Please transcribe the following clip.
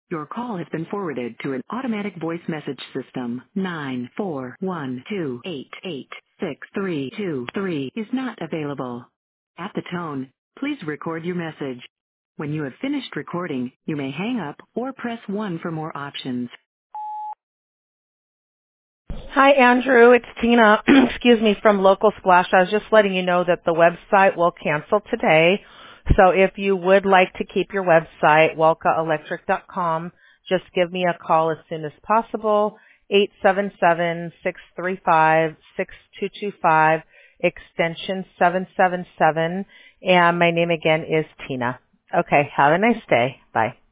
Your call has been forwarded to an automatic voice message system. 94128863323 is not available. At the tone, please record your message. When you have finished recording, you may hang up or press 1 for more options. Hi, Andrew. It's Tina, from Local Splash. I was just letting you know that the website will cancel today. So if you would like to keep your website, welkaelectric.com, just give me a call as soon as possible, 877-635-6225, extension 777. And my name again is Tina. Okay, have a nice day. Bye.